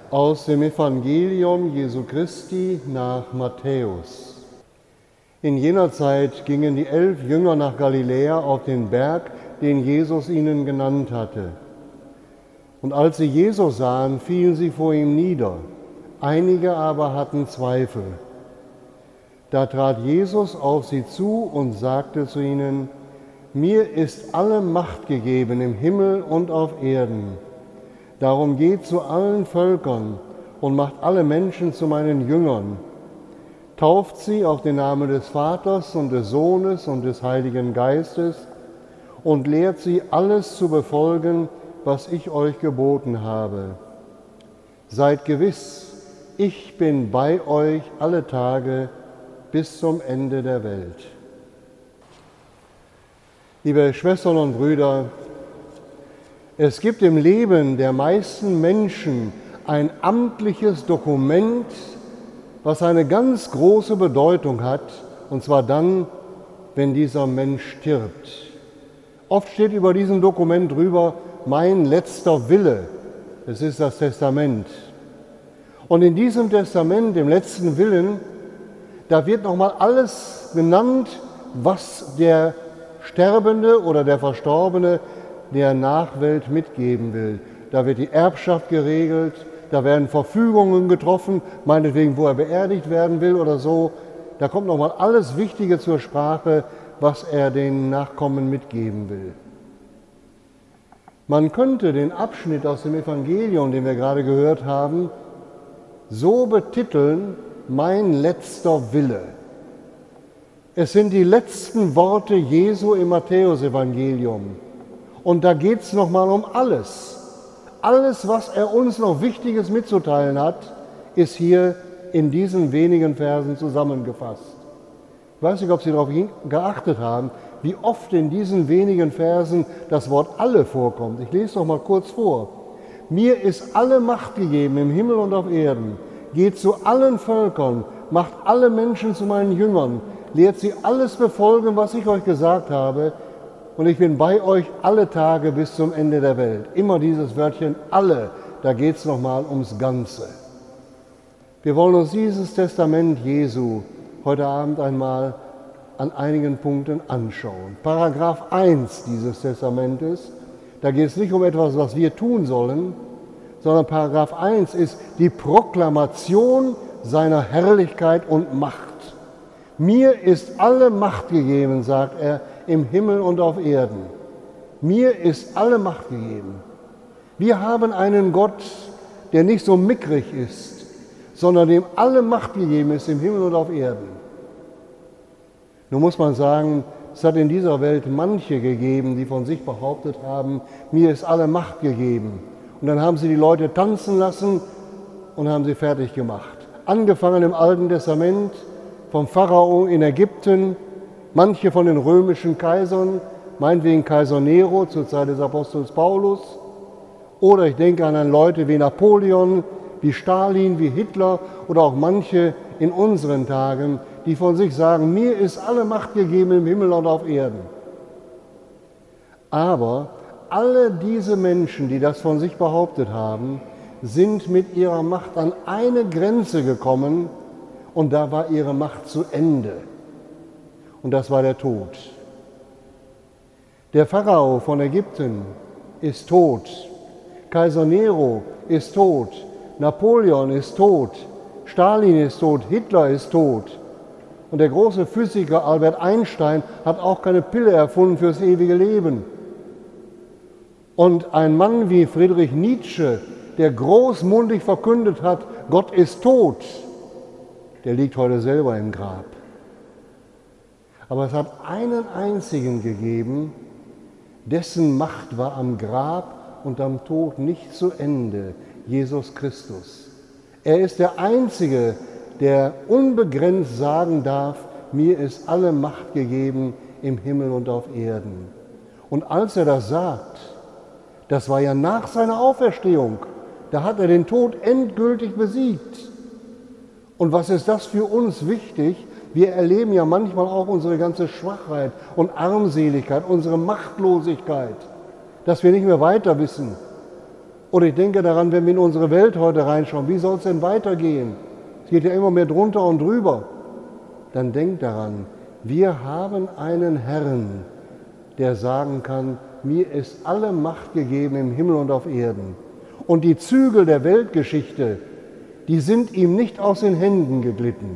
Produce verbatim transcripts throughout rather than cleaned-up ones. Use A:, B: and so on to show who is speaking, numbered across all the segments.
A: Aus dem Evangelium Jesu Christi nach Matthäus. In jener Zeit gingen die elf Jünger nach Galiläa auf den Berg, den Jesus ihnen genannt hatte. Und als sie Jesus sahen, fielen sie vor ihm nieder. Einige aber hatten Zweifel. Da trat Jesus auf sie zu und sagte zu ihnen: Mir ist alle Macht gegeben im Himmel und auf Erden. Darum geht zu allen Völkern und macht alle Menschen zu meinen Jüngern. Tauft sie auf den Namen des Vaters und des Sohnes und des Heiligen Geistes und lehrt sie, alles zu befolgen, was ich euch geboten habe. Seid gewiss, ich bin bei euch alle Tage bis zum Ende der Welt. Liebe Schwestern und Brüder, es gibt im Leben der meisten Menschen ein amtliches Dokument, was eine ganz große Bedeutung hat, und zwar dann, wenn dieser Mensch stirbt. Oft steht über diesem Dokument drüber: mein letzter Wille. Es ist das Testament. Und in diesem Testament, dem letzten Willen, da wird nochmal alles genannt, was der Sterbende oder der Verstorbene der Nachwelt mitgeben will. Da wird die Erbschaft geregelt, da werden Verfügungen getroffen, meinetwegen, wo er beerdigt werden will oder so. Da kommt nochmal alles Wichtige zur Sprache, was er den Nachkommen mitgeben will. Man könnte den Abschnitt aus dem Evangelium, den wir gerade gehört haben, so betiteln: mein letzter Wille. Es sind die letzten Worte Jesu im Matthäusevangelium. Und da geht es nochmal um alles. Alles, was er uns noch Wichtiges mitzuteilen hat, ist hier in diesen wenigen Versen zusammengefasst. Ich weiß nicht, ob Sie darauf geachtet haben, wie oft in diesen wenigen Versen das Wort alle vorkommt. Ich lese noch mal kurz vor. Mir ist alle Macht gegeben im Himmel und auf Erden. Geht zu allen Völkern, macht alle Menschen zu meinen Jüngern, lehrt sie alles befolgen, was ich euch gesagt habe. Und ich bin bei euch alle Tage bis zum Ende der Welt. Immer dieses Wörtchen alle, da geht es nochmal ums Ganze. Wir wollen uns dieses Testament Jesu heute Abend einmal an einigen Punkten anschauen. Paragraph eins dieses Testamentes, da geht es nicht um etwas, was wir tun sollen, sondern Paragraph eins ist die Proklamation seiner Herrlichkeit und Macht. Mir ist alle Macht gegeben, sagt er, im Himmel und auf Erden. Mir ist alle Macht gegeben. Wir haben einen Gott, der nicht so mickrig ist, sondern dem alle Macht gegeben ist im Himmel und auf Erden. Nun muss man sagen, es hat in dieser Welt manche gegeben, die von sich behauptet haben, mir ist alle Macht gegeben. Und dann haben sie die Leute tanzen lassen und haben sie fertig gemacht. Angefangen im Alten Testament, vom Pharao in Ägypten, manche von den römischen Kaisern, meinetwegen Kaiser Nero zur Zeit des Apostels Paulus, oder ich denke an Leute wie Napoleon, wie Stalin, wie Hitler oder auch manche in unseren Tagen, die von sich sagen, mir ist alle Macht gegeben im Himmel und auf Erden. Aber alle diese Menschen, die das von sich behauptet haben, sind mit ihrer Macht an eine Grenze gekommen und da war ihre Macht zu Ende. Und das war der Tod. Der Pharao von Ägypten ist tot. Kaiser Nero ist tot. Napoleon ist tot. Stalin ist tot. Hitler ist tot. Und der große Physiker Albert Einstein hat auch keine Pille erfunden fürs ewige Leben. Und ein Mann wie Friedrich Nietzsche, der großmundig verkündet hat, Gott ist tot, der liegt heute selber im Grab. Aber es hat einen einzigen gegeben, dessen Macht war am Grab und am Tod nicht zu Ende, Jesus Christus. Er ist der Einzige, der unbegrenzt sagen darf, mir ist alle Macht gegeben im Himmel und auf Erden. Und als er das sagt, das war ja nach seiner Auferstehung, da hat er den Tod endgültig besiegt. Und was ist das für uns wichtig? Wir erleben ja manchmal auch unsere ganze Schwachheit und Armseligkeit, unsere Machtlosigkeit, dass wir nicht mehr weiter wissen. Oder ich denke daran, wenn wir in unsere Welt heute reinschauen, wie soll es denn weitergehen? Es geht ja immer mehr drunter und drüber. Dann denkt daran, wir haben einen Herrn, der sagen kann, mir ist alle Macht gegeben im Himmel und auf Erden. Und die Zügel der Weltgeschichte, die sind ihm nicht aus den Händen geglitten.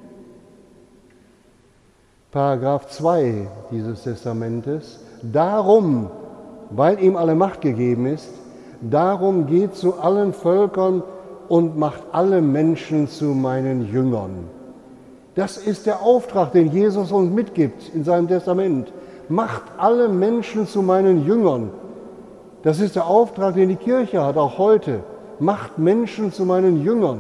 A: Paragraph zwei dieses Testamentes. Darum, weil ihm alle Macht gegeben ist, darum geht zu allen Völkern und macht alle Menschen zu meinen Jüngern. Das ist der Auftrag, den Jesus uns mitgibt in seinem Testament. Macht alle Menschen zu meinen Jüngern. Das ist der Auftrag, den die Kirche hat, auch heute. Macht Menschen zu meinen Jüngern.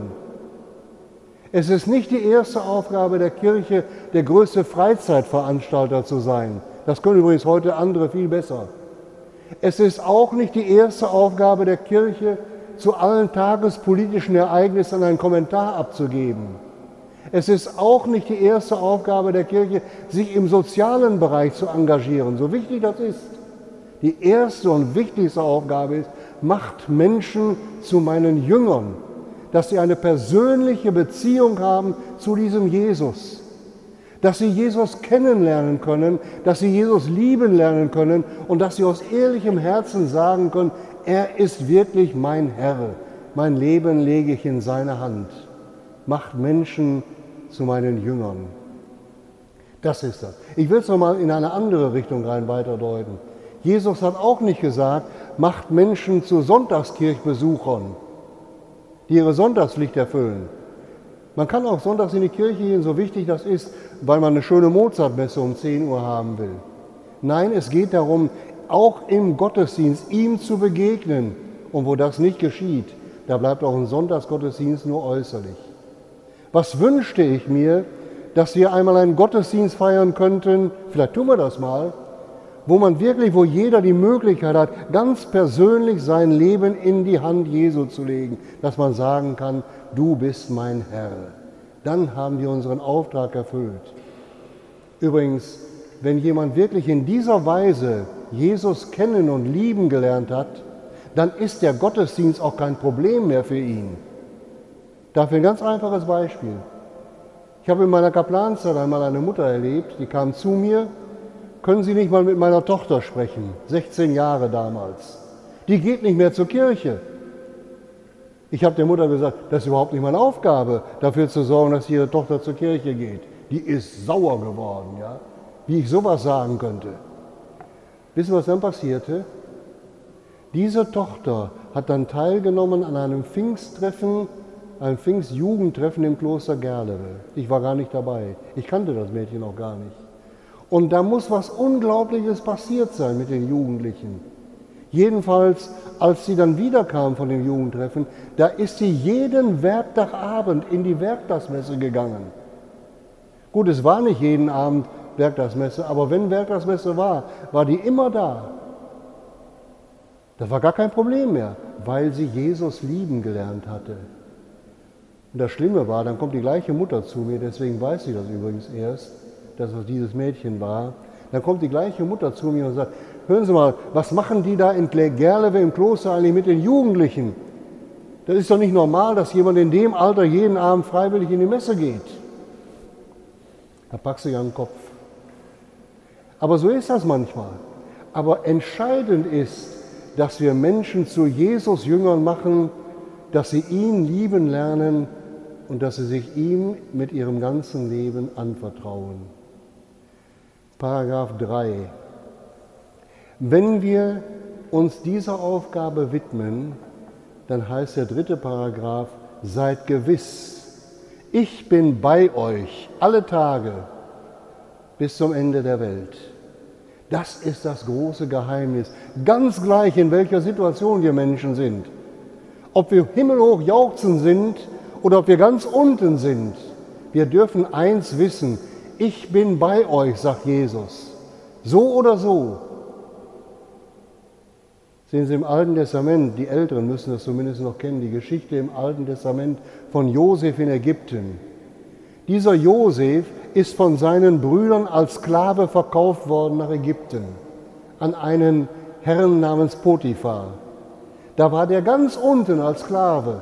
A: Es ist nicht die erste Aufgabe der Kirche, der größte Freizeitveranstalter zu sein. Das können übrigens heute andere viel besser. Es ist auch nicht die erste Aufgabe der Kirche, zu allen tagespolitischen Ereignissen einen Kommentar abzugeben. Es ist auch nicht die erste Aufgabe der Kirche, sich im sozialen Bereich zu engagieren, so wichtig das ist. Die erste und wichtigste Aufgabe ist, macht Menschen zu meinen Jüngern, dass sie eine persönliche Beziehung haben zu diesem Jesus, dass sie Jesus kennenlernen können, dass sie Jesus lieben lernen können und dass sie aus ehrlichem Herzen sagen können, er ist wirklich mein Herr, mein Leben lege ich in seine Hand. Macht Menschen zu meinen Jüngern. Das ist das. Ich will es nochmal in eine andere Richtung rein weiterdeuten. Jesus hat auch nicht gesagt, macht Menschen zu Sonntagskirchbesuchern, die ihre Sonntagspflicht erfüllen. Man kann auch sonntags in die Kirche gehen, so wichtig das ist, weil man eine schöne Mozartmesse um zehn Uhr haben will. Nein, es geht darum, auch im Gottesdienst ihm zu begegnen. Und wo das nicht geschieht, da bleibt auch ein Sonntagsgottesdienst nur äußerlich. Was wünschte ich mir, dass wir einmal einen Gottesdienst feiern könnten, vielleicht tun wir das mal, wo man wirklich, wo jeder die Möglichkeit hat, ganz persönlich sein Leben in die Hand Jesu zu legen, dass man sagen kann, du bist mein Herr. Dann haben wir unseren Auftrag erfüllt. Übrigens, wenn jemand wirklich in dieser Weise Jesus kennen und lieben gelernt hat, dann ist der Gottesdienst auch kein Problem mehr für ihn. Dafür ein ganz einfaches Beispiel. Ich habe in meiner Kaplanzeit einmal eine Mutter erlebt, die kam zu mir, können Sie nicht mal mit meiner Tochter sprechen, sechzehn Jahre damals. Die geht nicht mehr zur Kirche. Ich habe der Mutter gesagt, das ist überhaupt nicht meine Aufgabe, dafür zu sorgen, dass Ihre Tochter zur Kirche geht. Die ist sauer geworden, ja? Wie ich sowas sagen könnte. Wissen Sie, was dann passierte? Diese Tochter hat dann teilgenommen an einem Pfingsttreffen, einem Pfingstjugendtreffen im Kloster Gerlewe. Ich war gar nicht dabei. Ich kannte das Mädchen auch gar nicht. Und da muss was Unglaubliches passiert sein mit den Jugendlichen. Jedenfalls, als sie dann wiederkam von dem Jugendtreffen, da ist sie jeden Werktagabend in die Werktagsmesse gegangen. Gut, es war nicht jeden Abend Werktagsmesse, aber wenn Werktagsmesse war, war die immer da. Das war gar kein Problem mehr, weil sie Jesus lieben gelernt hatte. Und das Schlimme war, dann kommt die gleiche Mutter zu mir, deswegen weiß sie das übrigens erst, dass es dieses Mädchen war. Dann kommt die gleiche Mutter zu mir und sagt, hören Sie mal, was machen die da in Gerlewe im Kloster eigentlich mit den Jugendlichen? Das ist doch nicht normal, dass jemand in dem Alter jeden Abend freiwillig in die Messe geht. Da packst du dich an den Kopf. Aber so ist das manchmal. Aber entscheidend ist, dass wir Menschen zu Jesus Jüngern machen, dass sie ihn lieben lernen und dass sie sich ihm mit ihrem ganzen Leben anvertrauen. Paragraph drei. Wenn wir uns dieser Aufgabe widmen, dann heißt der dritte Paragraph, seid gewiss, ich bin bei euch alle Tage bis zum Ende der Welt. Das ist das große Geheimnis. Ganz gleich, in welcher Situation wir Menschen sind. Ob wir himmelhoch jauchzen sind oder ob wir ganz unten sind. Wir dürfen eins wissen, ich bin bei euch, sagt Jesus. So oder so. Sehen Sie im Alten Testament, die Älteren müssen das zumindest noch kennen, die Geschichte im Alten Testament von Josef in Ägypten. Dieser Josef ist von seinen Brüdern als Sklave verkauft worden nach Ägypten, an einen Herrn namens Potiphar. Da war der ganz unten als Sklave.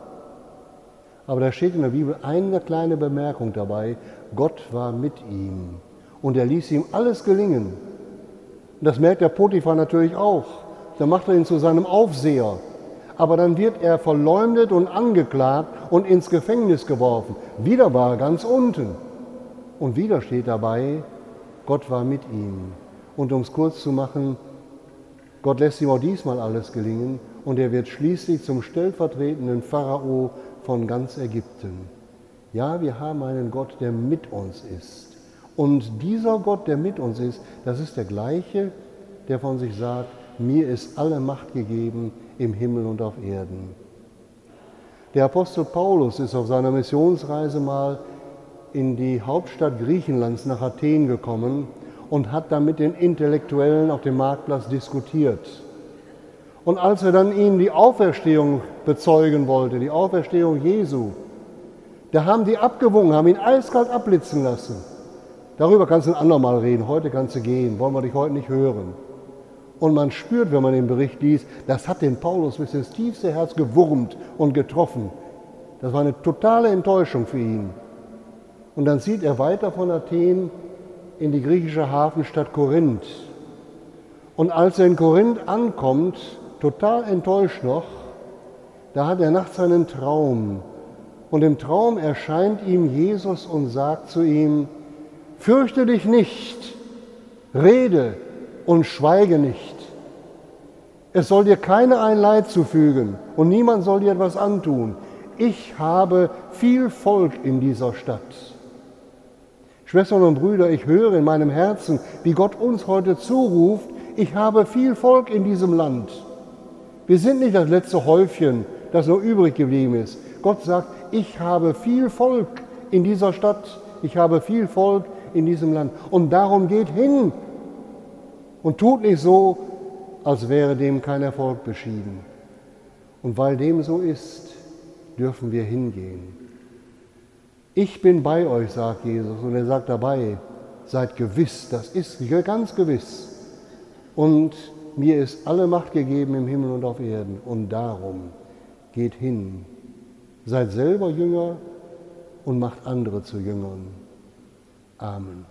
A: Aber da steht in der Bibel eine kleine Bemerkung dabei: Gott war mit ihm und er ließ ihm alles gelingen. Und das merkt der Potiphar natürlich auch. Dann macht er ihn zu seinem Aufseher. Aber dann wird er verleumdet und angeklagt und ins Gefängnis geworfen. Wieder war er ganz unten. Und wieder steht dabei, Gott war mit ihm. Und um es kurz zu machen, Gott lässt ihm auch diesmal alles gelingen und er wird schließlich zum stellvertretenden Pharao von ganz Ägypten. Ja, wir haben einen Gott, der mit uns ist. Und dieser Gott, der mit uns ist, das ist der gleiche, der von sich sagt, mir ist alle Macht gegeben im Himmel und auf Erden. Der Apostel Paulus ist auf seiner Missionsreise mal in die Hauptstadt Griechenlands nach Athen gekommen und hat da mit den Intellektuellen auf dem Marktplatz diskutiert. Und als er dann ihnen die Auferstehung bezeugen wollte, die Auferstehung Jesu, da haben die abgewungen, haben ihn eiskalt abblitzen lassen. Darüber kannst du ein andermal reden, heute kannst du gehen, wollen wir dich heute nicht hören. Und man spürt, wenn man den Bericht liest, das hat den Paulus bis ins tiefste Herz gewurmt und getroffen. Das war eine totale Enttäuschung für ihn. Und dann zieht er weiter von Athen in die griechische Hafenstadt Korinth. Und als er in Korinth ankommt, total enttäuscht noch, da hat er nachts einen Traum. Und im Traum erscheint ihm Jesus und sagt zu ihm, fürchte dich nicht, rede und schweige nicht. Es soll dir keiner ein Leid zufügen und niemand soll dir etwas antun. Ich habe viel Volk in dieser Stadt. Schwestern und Brüder, ich höre in meinem Herzen, wie Gott uns heute zuruft, ich habe viel Volk in diesem Land. Wir sind nicht das letzte Häufchen, das noch übrig geblieben ist. Gott sagt, ich habe viel Volk in dieser Stadt, ich habe viel Volk in diesem Land. Und darum geht hin und tut nicht so, als wäre dem kein Erfolg beschieden. Und weil dem so ist, dürfen wir hingehen. Ich bin bei euch, sagt Jesus, und er sagt dabei, seid gewiss, das ist ganz gewiss. Und mir ist alle Macht gegeben im Himmel und auf Erden. Und darum geht hin, seid selber Jünger und macht andere zu Jüngern. Amen.